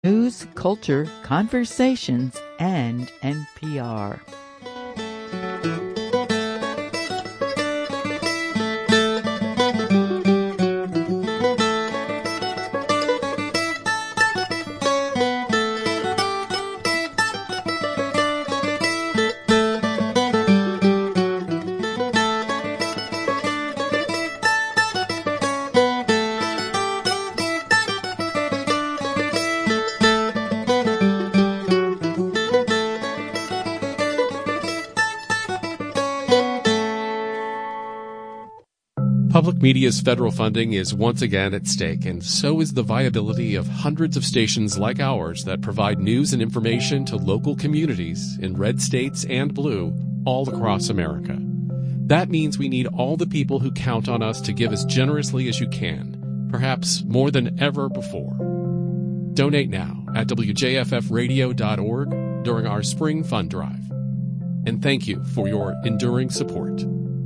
News, culture, conversations, and NPR. Public media's federal funding is once again at stake, and so is the viability of hundreds of stations like ours that provide news and information to local communities in red states and blue all across America. That means we need all the people who count on us to give as generously as you can, perhaps more than ever before. Donate now at wjffradio.org during our spring fund drive. And thank you for your enduring support.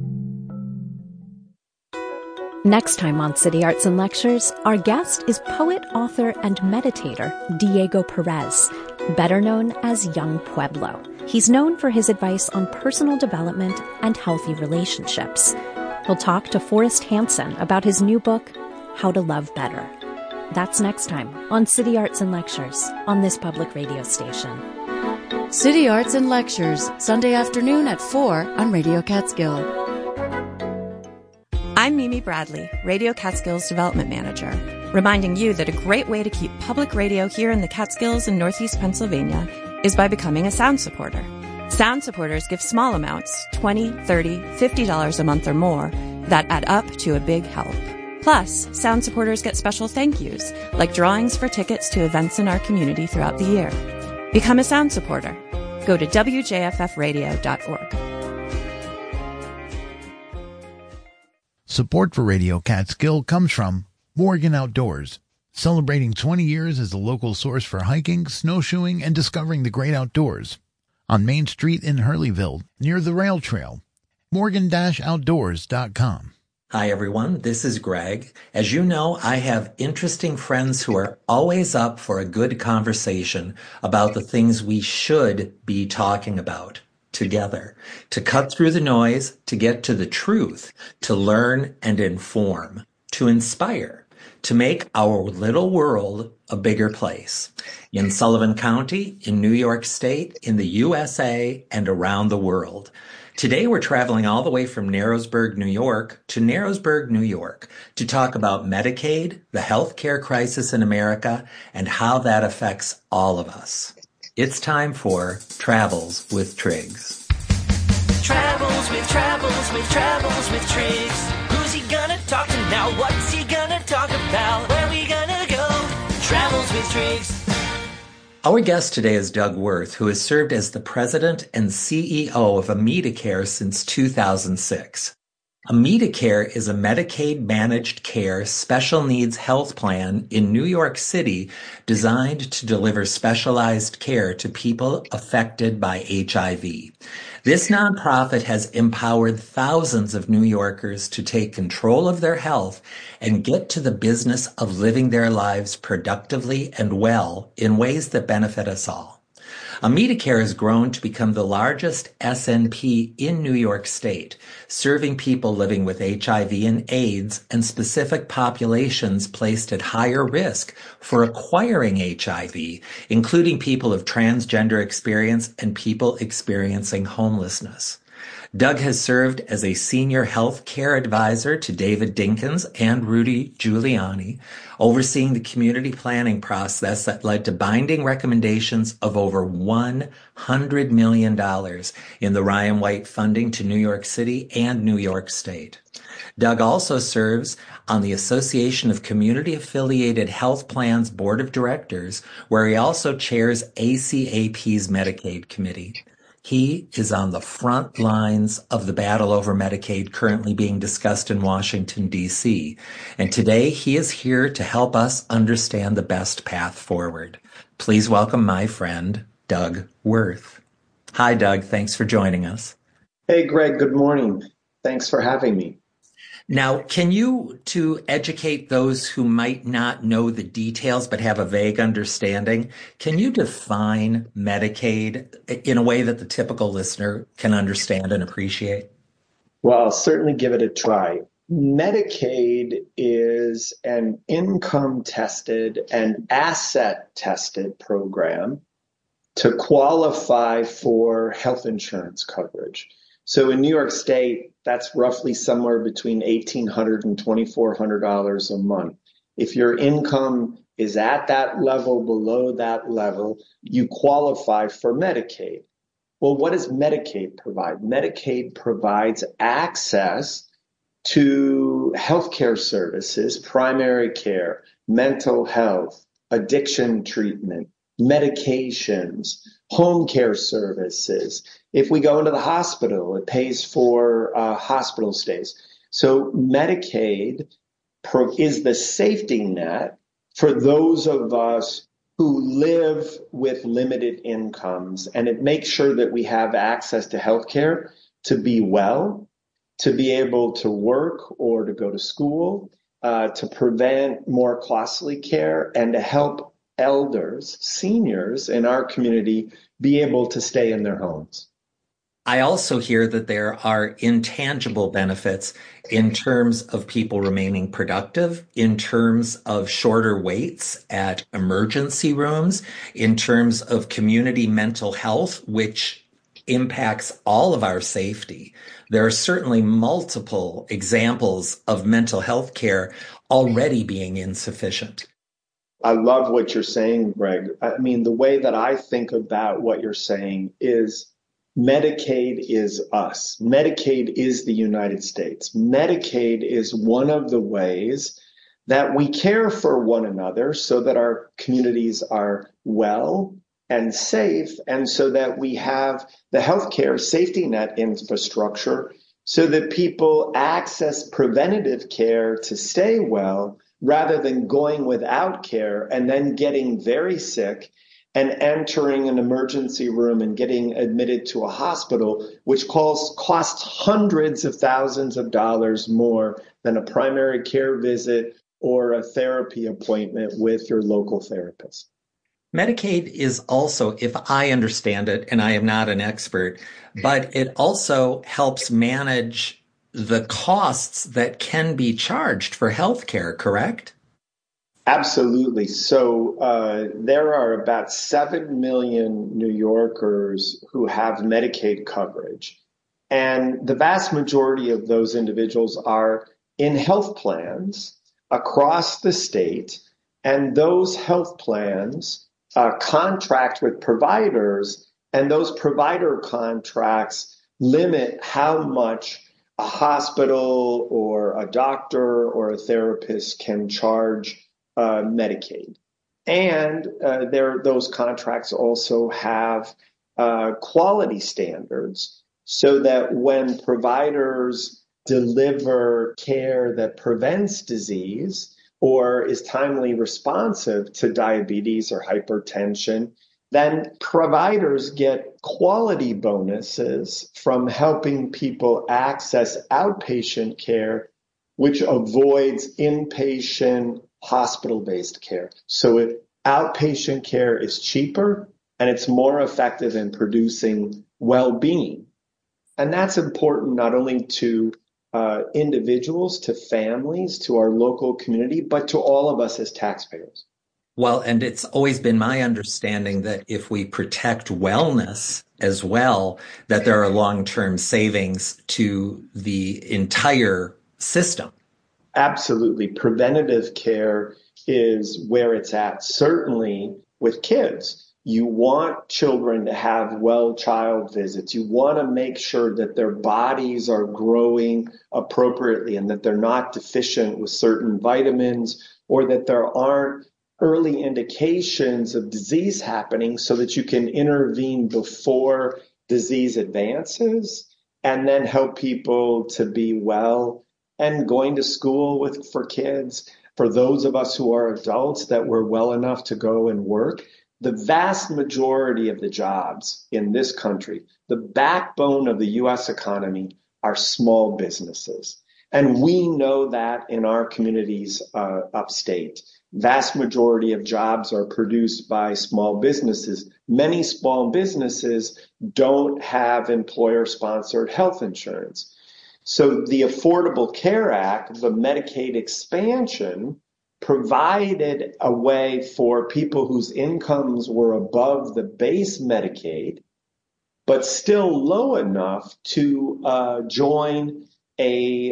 Next time on City Arts and Lectures, our guest is poet, author, and meditator Diego Perez, better known as Young Pueblo. He's known for his advice on personal development and healthy relationships. He'll talk to Forrest Hanson about his new book, How to Love Better. That's next time on City Arts and Lectures on this public radio station. City Arts and Lectures, Sunday afternoon at 4 on Radio Catskill. I'm Mimi Bradley, Radio Catskills Development Manager, reminding you that a great way to keep public radio here in the Catskills and Northeast Pennsylvania is by becoming a Sound Supporter. Sound Supporters give small amounts, $20, $30, $50 a month or more, that add up to a big help. Plus, Sound Supporters get special thank yous, like drawings for tickets to events in our community throughout the year. Become a Sound Supporter. Go to wjffradio.org. Support for Radio Catskill comes from Morgan Outdoors, celebrating 20 years as the local source for hiking, snowshoeing, and discovering the great outdoors. On Main Street in Hurleyville, near the rail trail. Morgan-Outdoors.com. Hi, everyone. This is Greg. As you know, I have interesting friends who are always up for a good conversation about the things we should be talking about together, to cut through the noise, to get to the truth, to learn and inform, to inspire, to make our little world a bigger place. In Sullivan County, in New York State, in the USA, and around the world. Today we're traveling all the way from Narrowsburg, New York to Narrowsburg, New York to talk about Medicaid, the healthcare crisis in America, and how that affects all of us. It's time for Travels with Triggs. Travels with Triggs. Who's he gonna talk to now? What's he gonna talk about? Where we gonna go? Travels with Triggs. Our guest today is Doug Wirth, who has served as the president and CEO of AmeriCare since 2006. AmeriCare is a Medicaid-managed care special needs health plan in New York City designed to deliver specialized care to people affected by HIV. This nonprofit has empowered thousands of New Yorkers to take control of their health and get to the business of living their lives productively and well in ways that benefit us all. AmeriCare has grown to become the largest SNP in New York State, serving people living with HIV and AIDS and specific populations placed at higher risk for acquiring HIV, including people of transgender experience and people experiencing homelessness. Doug has served as a senior health care advisor to David Dinkins and Rudy Giuliani, overseeing the community planning process that led to binding recommendations of over $100 million in the Ryan White funding to New York City and New York State. Doug also serves on the Association of Community-Affiliated Health Plans Board of Directors, where he also chairs ACAP's Medicaid Committee. He is on the front lines of the battle over Medicaid currently being discussed in Washington, D.C. And today he is here to help us understand the best path forward. Please welcome my friend, Doug Wirth. Hi, Doug. Thanks for joining us. Hey, Greg. Good morning. Thanks for having me. Now, can you, to educate those who might not know the details but have a vague understanding, can you define Medicaid in a way that the typical listener can understand and appreciate? Well, I'll certainly give it a try. Medicaid is an income-tested and asset-tested program to qualify for health insurance coverage. So in New York State, that's roughly somewhere between $1,800 and $2,400 a month. If your income is at that level, below that level, you qualify for Medicaid. Well, what does Medicaid provide? Medicaid provides access to healthcare services, primary care, mental health, addiction treatment, medications, home care services. If we go into the hospital, it pays for hospital stays. So Medicaid is the safety net for those of us who live with limited incomes, and it makes sure that we have access to healthcare to be well, to be able to work or to go to school, to prevent more costly care, and to help elders, seniors in our community be able to stay in their homes. I also hear that there are intangible benefits in terms of people remaining productive, in terms of shorter waits at emergency rooms, in terms of community mental health, which impacts all of our safety. There are certainly multiple examples of mental health care already being insufficient. I love what you're saying, Greg. I mean, the way that I think about what you're saying is Medicaid is us. Medicaid is the United States. Medicaid is one of the ways that we care for one another so that our communities are well and safe, and so that we have the healthcare safety net infrastructure so that people access preventative care to stay well rather than going without care and then getting very sick and entering an emergency room and getting admitted to a hospital, which costs hundreds of thousands of dollars more than a primary care visit or a therapy appointment with your local therapist. Medicaid is also, if I understand it, and I am not an expert, but it also helps manage the costs that can be charged for healthcare, correct? Absolutely. So there are about 7 million New Yorkers who have Medicaid coverage. And the vast majority of those individuals are in health plans across the state. And those health plans contract with providers, and those provider contracts limit how much a hospital or a doctor or a therapist can charge Medicaid. And those contracts also have quality standards so that when providers deliver care that prevents disease or is timely responsive to diabetes or hypertension, then providers get quality bonuses from helping people access outpatient care, which avoids inpatient hospital-based care. So outpatient care is cheaper and it's more effective in producing well-being. And that's important not only to individuals, to families, to our local community, but to all of us as taxpayers. Well, and it's always been my understanding that if we protect wellness as well, that there are long-term savings to the entire system. Absolutely. Preventative care is where it's at. Certainly with kids, you want children to have well child visits. You want to make sure that their bodies are growing appropriately and that they're not deficient with certain vitamins, or that there aren't early indications of disease happening so that you can intervene before disease advances and then help people to be well. And going to school for kids, for those of us who are adults that we're well enough to go and work, the vast majority of the jobs in this country, the backbone of the U.S. economy, are small businesses. And we know that in our communities upstate. Vast majority of jobs are produced by small businesses. Many small businesses don't have employer-sponsored health insurance. So the Affordable Care Act, the Medicaid expansion, provided a way for people whose incomes were above the base Medicaid, but still low enough to join a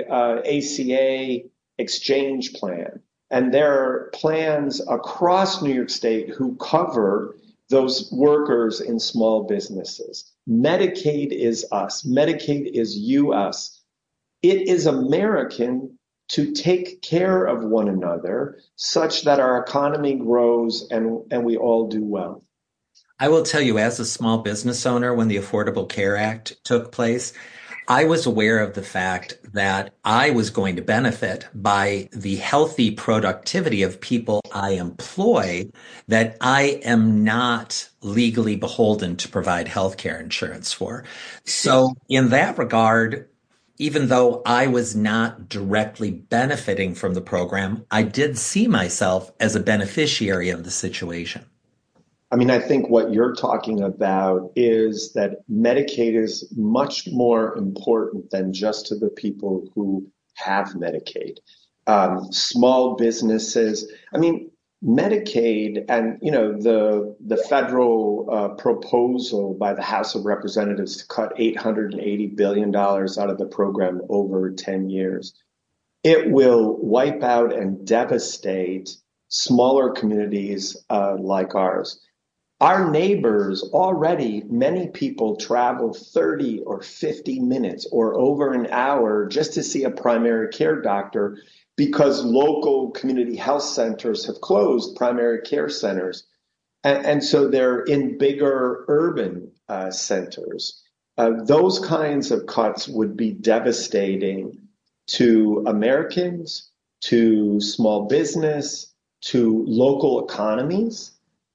ACA exchange plan. And there are plans across New York State who cover those workers in small businesses. Medicaid is us. Medicaid is you, us. It is American to take care of one another such that our economy grows and we all do well. I will tell you, as a small business owner, when the Affordable Care Act took place, I was aware of the fact that I was going to benefit by the healthy productivity of people I employ, that I am not legally beholden to provide health care insurance for. So in that regard, even though I was not directly benefiting from the program, I did see myself as a beneficiary of the situation. I mean, I think what you're talking about is that Medicaid is much more important than just to the people who have Medicaid. Small businesses, I mean, Medicaid and, the federal proposal by the House of Representatives to cut $880 billion out of the program over 10 years. It will wipe out and devastate smaller communities like ours. Our neighbors already, many people travel 30 or 50 minutes or over an hour just to see a primary care doctor because local community health centers have closed primary care centers. And so they're in bigger urban centers. Those kinds of cuts would be devastating to Americans, to small business, to local economies.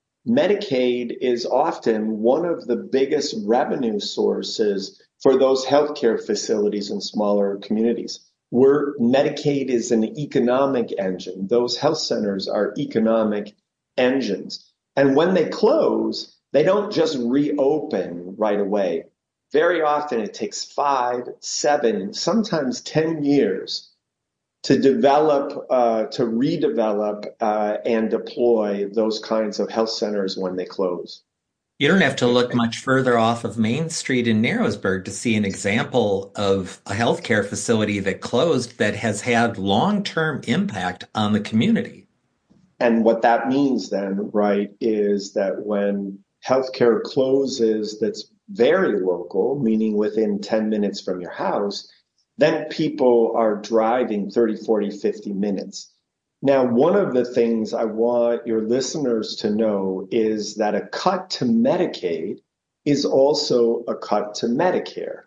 Medicaid is often one of the biggest revenue sources for those healthcare facilities in smaller communities. Where Medicaid is an economic engine. Those health centers are economic engines. And when they close, they don't just reopen right away. Very often it takes 5, 7, sometimes 10 years to develop, to redevelop and deploy those kinds of health centers when they close. You don't have to look much further off of Main Street in Narrowsburg to see an example of a healthcare facility that closed that has had long-term impact on the community. And what that means then, right, is that when healthcare closes that's very local, meaning within 10 minutes from your house, then people are driving 30, 40, 50 minutes. Now, one of the things I want your listeners to know is that a cut to Medicaid is also a cut to Medicare.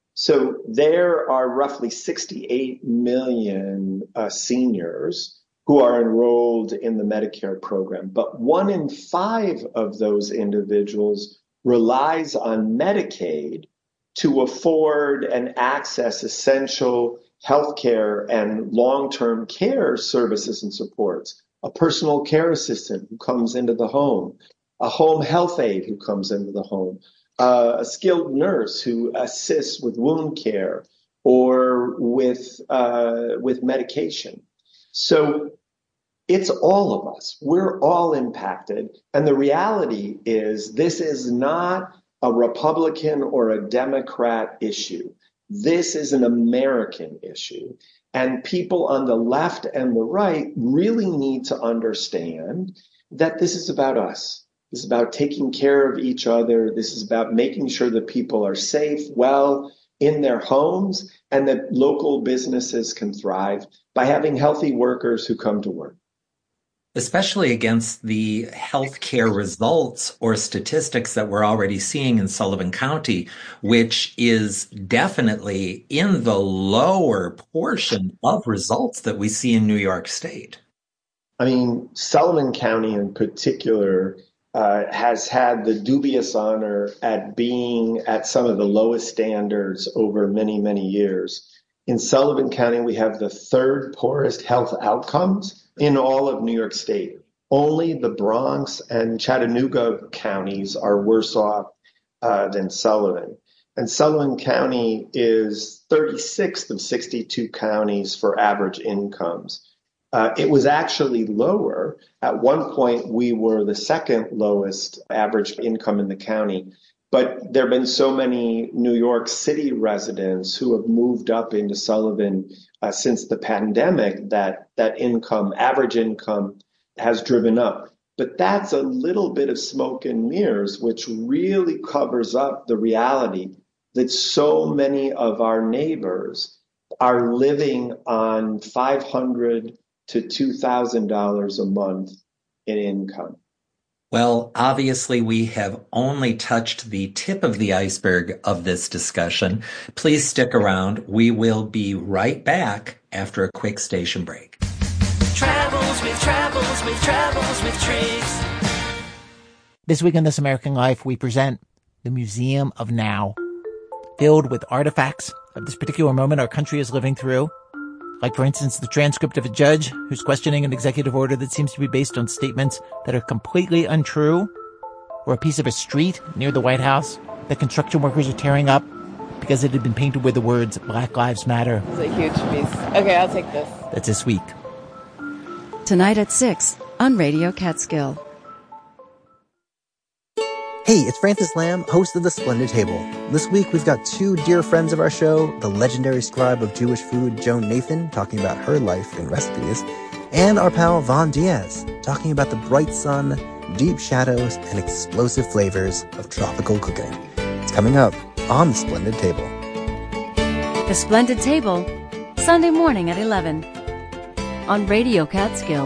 So there are roughly 68 million seniors who are enrolled in the Medicare program, but 1 in 5 of those individuals relies on Medicaid to afford and access essential healthcare and long-term care services and supports. A personal care assistant who comes into the home, a home health aide who comes into the home, a skilled nurse who assists with wound care or with medication. So it's all of us. We're all impacted. And the reality is this is not a Republican or a Democrat issue. This is an American issue. And people on the left and the right really need to understand that this is about us. This is about taking care of each other. This is about making sure that people are safe, well, in their homes, and that local businesses can thrive by having healthy workers who come to work. Especially against the healthcare results or statistics that we're already seeing in Sullivan County, which is definitely in the lower portion of results that we see in New York State. I mean, Sullivan County in particular has had the dubious honor at being at some of the lowest standards over many, many years. In Sullivan County, we have the third poorest health outcomes in all of New York State. Only the Bronx and Chattanooga counties are worse off than Sullivan. And Sullivan County is 36th of 62 counties for average incomes. It was actually lower. At one point, we were the second lowest average income in the county. But there have been so many New York City residents who have moved up into Sullivan since the pandemic that average income has driven up. But that's a little bit of smoke and mirrors, which really covers up the reality that so many of our neighbors are living on $500 to $2,000 a month in income. Well, obviously, we have only touched the tip of the iceberg of this discussion. Please stick around. We will be right back after a quick station break. Travels with Triggs. This week in This American Life, we present the Museum of Now, filled with artifacts of this particular moment our country is living through. Like, for instance, the transcript of a judge who's questioning an executive order that seems to be based on statements that are completely untrue, or a piece of a street near the White House that construction workers are tearing up because it had been painted with the words Black Lives Matter. It's a huge piece. Okay, I'll take this. That's this week. Tonight at 6 on Radio Catskill. Hey, it's Francis Lamb, host of The Splendid Table. This week we've got two dear friends of our show, the legendary scribe of Jewish food, Joan Nathan, talking about her life and recipes, and our pal Von Diaz, talking about the bright sun, deep shadows, and explosive flavors of tropical cooking. It's coming up on The Splendid Table. The Splendid Table, Sunday morning at 11 on Radio Catskill.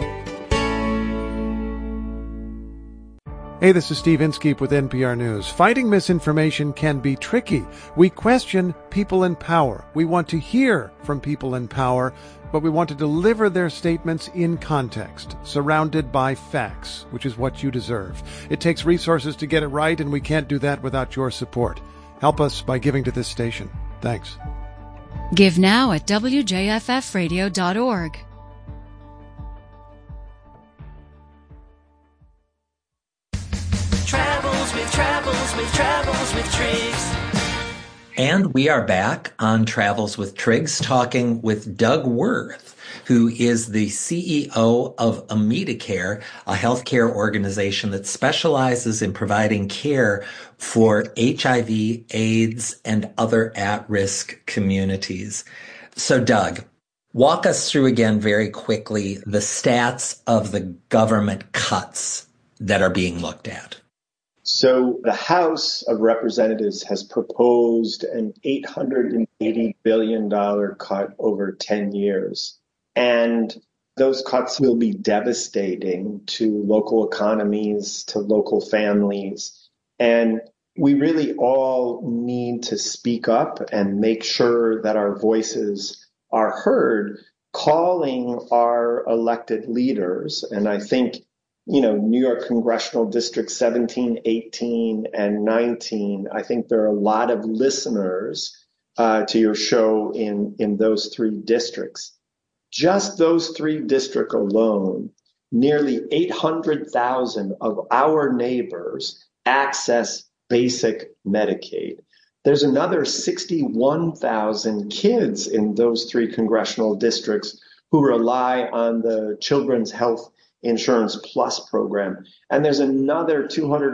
Hey, this is Steve Inskeep with NPR News. Fighting misinformation can be tricky. We question people in power. We want to hear from people in power, but we want to deliver their statements in context, surrounded by facts, which is what you deserve. It takes resources to get it right, and we can't do that without your support. Help us by giving to this station. Thanks. Give now at wjffradio.org. Travels with Triggs. And we are back on Travels with Triggs, talking with Doug Wirth, who is the CEO of Immedicare, a healthcare organization that specializes in providing care for HIV, AIDS, and other at-risk communities. So, Doug, walk us through again very quickly the stats of the government cuts that are being looked at. So the House of Representatives has proposed an $880 billion cut over 10 years. And those cuts will be devastating to local economies, to local families. And we really all need to speak up and make sure that our voices are heard, calling our elected leaders. And I think New York Congressional District 17, 18, and 19, I think there are a lot of listeners to your show in those three districts. Just those three districts alone, nearly 800,000 of our neighbors access basic Medicaid. There's another 61,000 kids in those three congressional districts who rely on the Children's Health Insurance Plus program. And there's another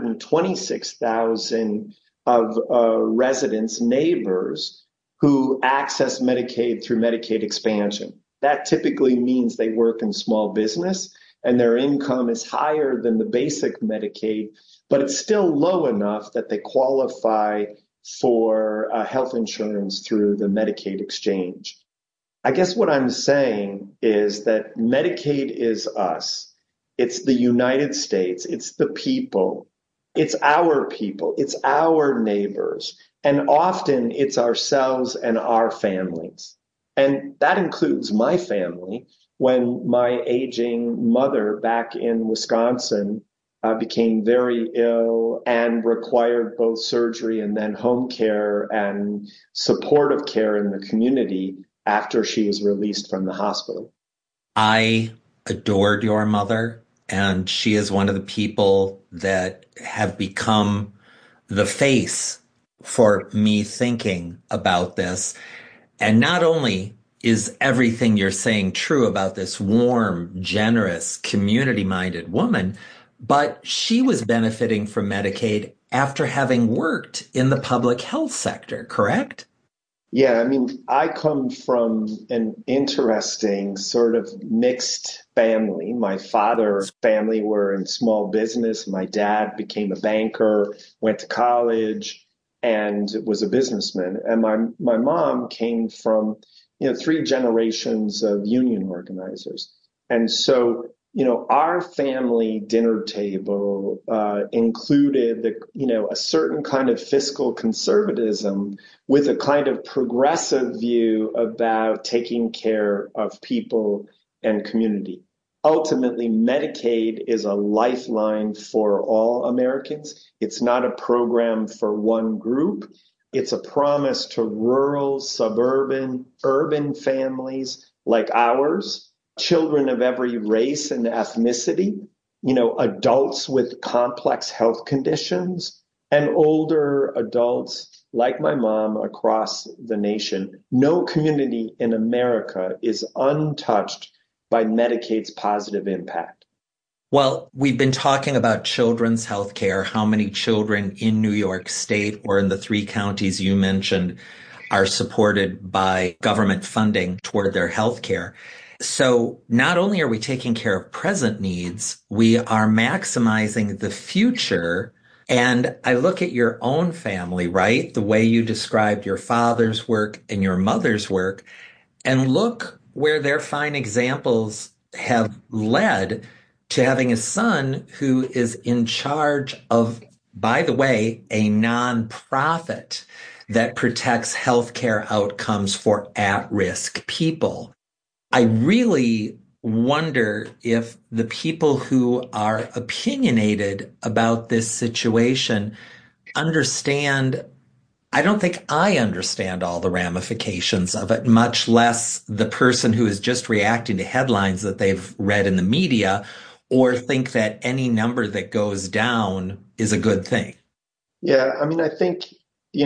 226,000 of residents, neighbors, who access Medicaid through Medicaid expansion. That typically means they work in small business and their income is higher than the basic Medicaid, but it's still low enough that they qualify for health insurance through the Medicaid exchange. I guess what I'm saying is that Medicaid is us. It's the United States. It's the people. It's our people. It's our neighbors. And often it's ourselves and our families. And that includes my family. When my aging mother back in Wisconsin became very ill and required both surgery and then home care and supportive care in the community, after she was released from the hospital. I adored your mother, and she is one of the people that have become the face for me thinking about this. And not only is everything you're saying true about this warm, generous, community-minded woman, but she was benefiting from Medicaid after having worked in the public health sector, correct? Yeah, I mean, I come from an interesting sort of mixed family. My father's family were in small business. My dad became a banker, went to college, and was a businessman. And my mom came from, 3 generations of union organizers. And so, our family dinner table included a certain kind of fiscal conservatism with a kind of progressive view about taking care of people and community. Ultimately, Medicaid is a lifeline for all Americans. It's not a program for one group. It's a promise to rural, suburban, urban families like ours, children of every race and ethnicity, adults with complex health conditions, and older adults like my mom across the nation. No community in America is untouched by Medicaid's positive impact. Well, we've been talking about children's health care, how many children in New York State or in the 3 counties you mentioned are supported by government funding toward their health care. So not only are we taking care of present needs, we are maximizing the future. And I look at your own family, right? The way you described your father's work and your mother's work, and look where their fine examples have led to having a son who is in charge of, by the way, a nonprofit that protects healthcare outcomes for at-risk people. I really wonder if the people who are opinionated about this situation understand. I don't think I understand all the ramifications of it, much less the person who is just reacting to headlines that they've read in the media, or think that any number that goes down is a good thing. Yeah, I mean, I think,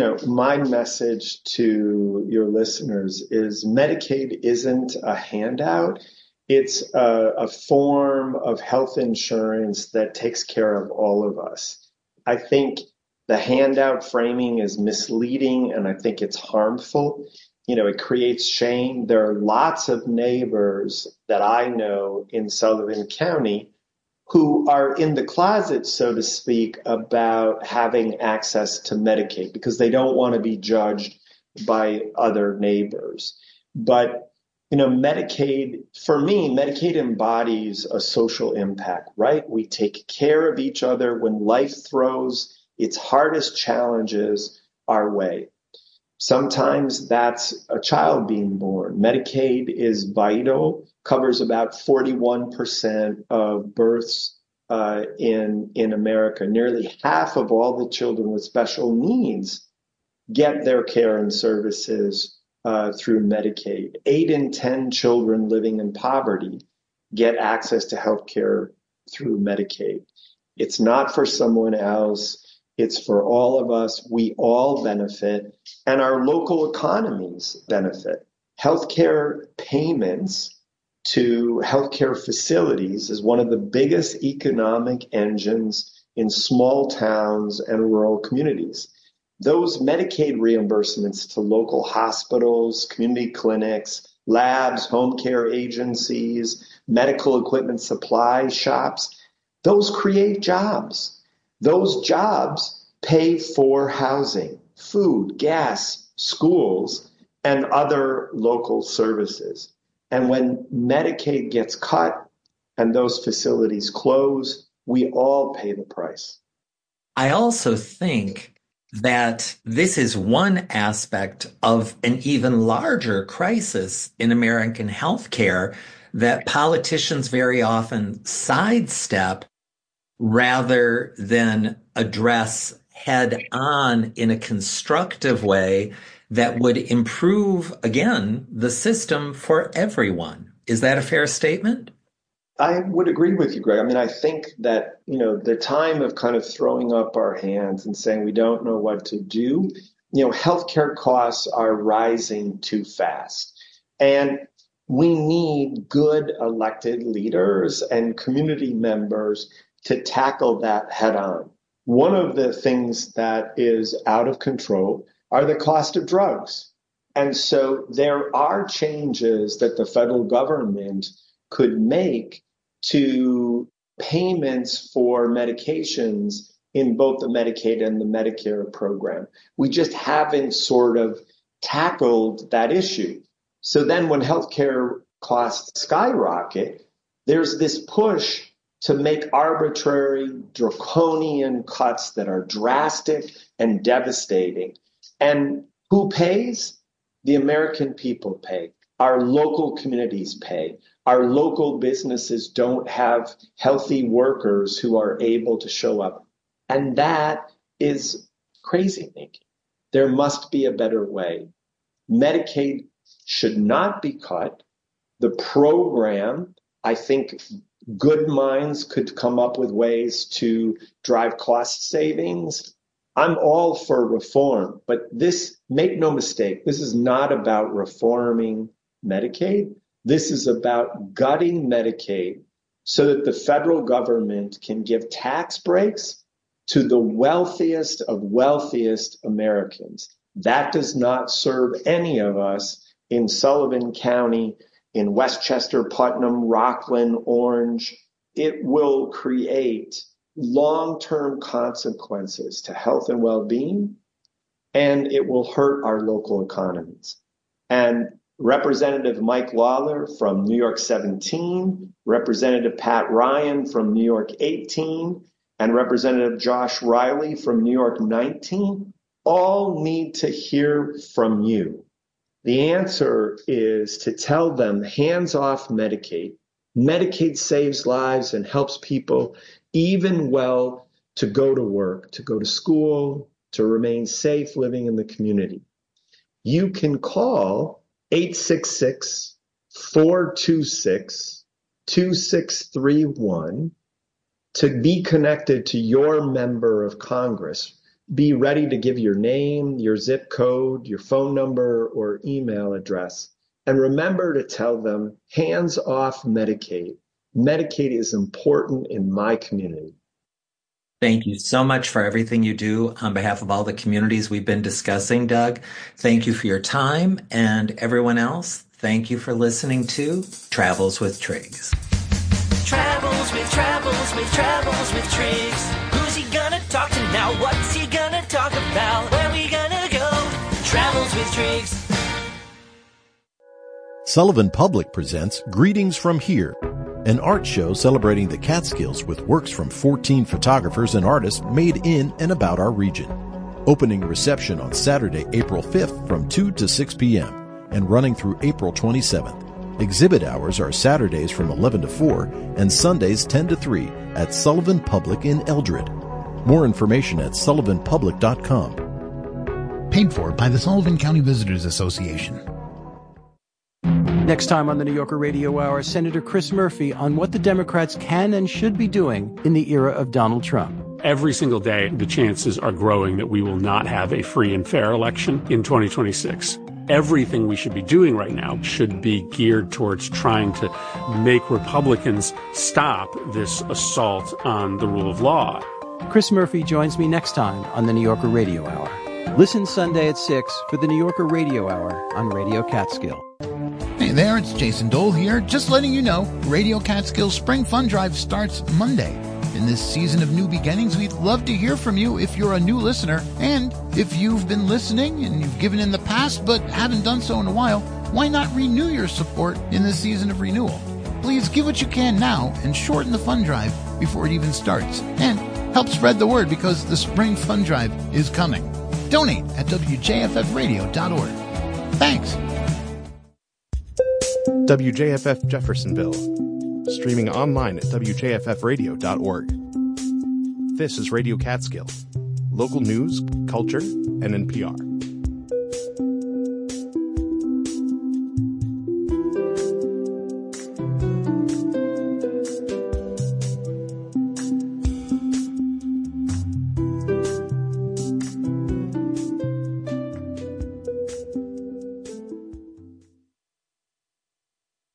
my message to your listeners is Medicaid isn't a handout. It's a form of health insurance that takes care of all of us. I think the handout framing is misleading, and I think it's harmful. It creates shame. There are lots of neighbors that I know in Sullivan County who are in the closet, so to speak, about having access to Medicaid because they don't want to be judged by other neighbors. But, Medicaid, for me, Medicaid embodies a social impact, right? We take care of each other when life throws its hardest challenges our way. Sometimes that's a child being born. Medicaid is vital, covers about 41% of births in America. Nearly half of all the children with special needs get their care and services through Medicaid. 8 in 10 children living in poverty get access to health care through Medicaid. It's not for someone else. It's for all of us. We all benefit, and our local economies benefit. Healthcare payments to healthcare facilities is one of the biggest economic engines in small towns and rural communities. Those Medicaid reimbursements to local hospitals, community clinics, labs, home care agencies, medical equipment supply shops, those create jobs. Those jobs pay for housing, food, gas, schools, and other local services. And when Medicaid gets cut and those facilities close, we all pay the price. I also think that this is one aspect of an even larger crisis in American healthcare that politicians very often sidestep rather than address head on in a constructive way that would improve, again, the system for everyone. Is that a fair statement? I would agree with you, Greg. I mean, I think that, the time of kind of throwing up our hands and saying we don't know what to do, healthcare costs are rising too fast. And we need good elected leaders and community members to tackle that head on. One of the things that is out of control are the cost of drugs. And so there are changes that the federal government could make to payments for medications in both the Medicaid and the Medicare program. We just haven't sort of tackled that issue. So then when healthcare costs skyrocket, there's this push to make arbitrary, draconian cuts that are drastic and devastating. And who pays? The American people pay. Our local communities pay. Our local businesses don't have healthy workers who are able to show up. And that is crazy making. There must be a better way. Medicaid should not be cut. The program, I think good minds could come up with ways to drive cost savings. I'm all for reform, but this, make no mistake, this is not about reforming Medicaid. This is about gutting Medicaid so that the federal government can give tax breaks to the wealthiest of wealthiest Americans. That does not serve any of us in Sullivan County, in Westchester, Putnam, Rockland, Orange. It will create long-term consequences to health and well-being, and it will hurt our local economies. And Representative Mike Lawler from New York 17, Representative Pat Ryan from New York 18, and Representative Josh Riley from New York 19 all need to hear from you. The answer is to tell them hands off Medicaid. Medicaid saves lives and helps people even well to go to work, to go to school, to remain safe living in the community. You can call 866-426-2631 to be connected to your member of Congress. Be ready to give your name, your zip code, your phone number, or email address. And remember to tell them, hands off Medicaid. Medicaid is important in my community. Thank you so much for everything you do on behalf of all the communities we've been discussing, Doug. Thank you for your time. And everyone else, thank you for listening to Travels with Triggs. Travels with Triggs. Who's he gonna talk to now? What's he gonna talk about? Where we gonna go? Travels with Triggs. Sullivan Public presents Greetings from Here, an art show celebrating the Catskills with works from 14 photographers and artists made in and about our region. Opening reception on Saturday, April 5th from 2 to 6 p.m. and running through April 27th. Exhibit hours are Saturdays from 11 to 4 and Sundays 10 to 3 at Sullivan Public in Eldred. More information at sullivanpublic.com. Paid for by the Sullivan County Visitors Association. Next time on the New Yorker Radio Hour, Senator Chris Murphy on what the Democrats can and should be doing in the era of Donald Trump. Every single day, the chances are growing that we will not have a free and fair election in 2026. Everything we should be doing right now should be geared towards trying to make Republicans stop this assault on the rule of law. Chris Murphy joins me next time on the New Yorker Radio Hour. Listen Sunday at 6 for the New Yorker Radio Hour on Radio Catskill. Hey there, it's Jason Dole here, just letting you know Radio Catskill's Spring Fun Drive starts Monday. In this season of new beginnings, we'd love to hear from you if you're a new listener. And if you've been listening and you've given in the past but haven't done so in a while, why not renew your support in this season of renewal? Please give what you can now and shorten the fun drive before it even starts. And help spread the word because the Spring Fun Drive is coming. Donate at WJFFradio.org. Thanks. WJFF Jeffersonville. Streaming online at WJFFradio.org. This is Radio Catskill. local news, culture, and NPR.